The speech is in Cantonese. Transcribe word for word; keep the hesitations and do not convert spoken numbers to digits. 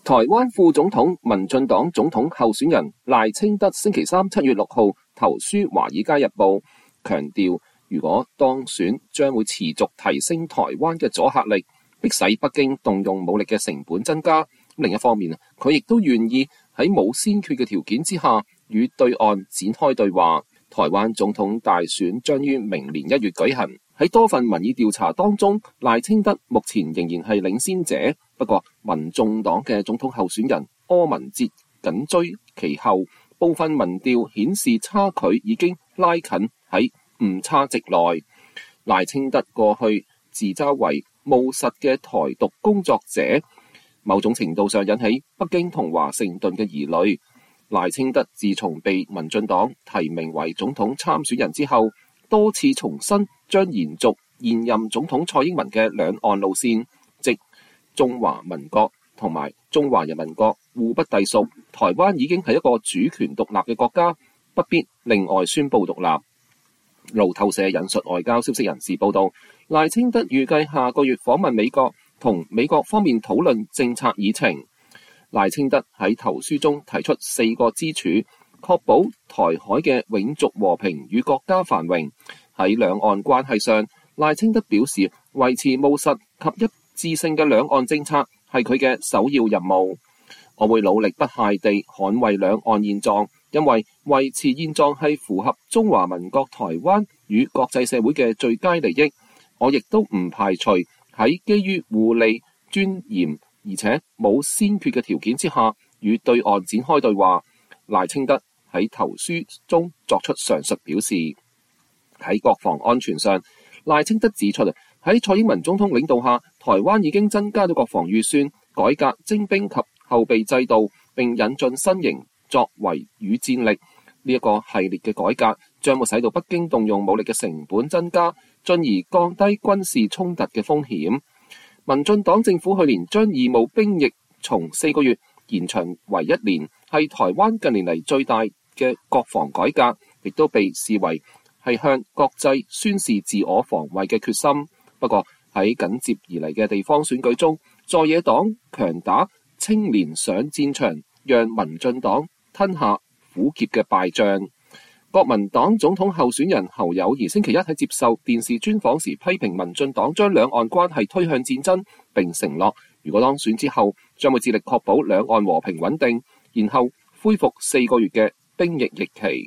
台灣副總統民進黨總統候選人賴清德星期三七月六號投書《華爾街日報》，強調如果當選，將會持續提升台灣嘅阻嚇力，迫使北京動用武力嘅成本增加。另一方面，佢亦都願意喺冇先決嘅條件之下，與對岸展開對話。台灣總統大選將於明年一月舉行。喺多份民意調查當中，賴清德目前仍然係領先者，不過民眾黨嘅總統候選人柯文哲緊追其後，部分民調顯示差距已經拉近喺誤差值內。賴清德過去自嘲為務實嘅台獨工作者，某種程度上引起北京同華盛頓嘅疑慮。賴清德自從被民進黨提名為總統參選人之後，多次重申將延續現任總統蔡英文嘅兩岸路線，即中華民國同埋中華人民國互不隸屬。台灣已經係一個主權獨立嘅國家，不必另外宣布獨立。路透社引述外交消息人士報道，賴清德預計下個月訪問美國，同美國方面討論政策議程。賴清德喺投書中提出四個支柱，確保台海嘅永續和平與國家繁榮。喺兩岸關係上，賴清德表示維持務實及一致性嘅兩岸政策係佢嘅首要任務。我會努力不懈地捍衛兩岸現狀，因為維持現狀係符合中華民國台灣與國際社會嘅最佳利益。我亦都唔排除喺基於互利、尊嚴而且冇先決嘅條件之下，與對岸展開對話。賴清德喺投書中作出上述表示。喺國防安全上，賴清德指出喺蔡英文總統領導下，台灣已經增加咗國防預算，改革徵兵及後備制度，並引進新型作為與戰力。呢一個系列嘅改革將會使到北京動用武力嘅成本增加，進而降低軍事衝突嘅風險。民進黨政府去年將義務兵役從四個月延長為一年，係台灣近年嚟最大嘅國防改革，亦都被視為係向國際宣示自我防衛嘅決心。不過喺緊接而嚟嘅地方選舉中，在野黨強打青年上戰場，讓民進黨吞下苦澀嘅敗仗。國民黨總統候選人侯友宜星期一喺接受電視專訪時批評民進黨將兩岸關係推向戰爭，並承諾如果當選之後將會致力確保兩岸和平穩定，然後恢復四個月嘅兵役役期。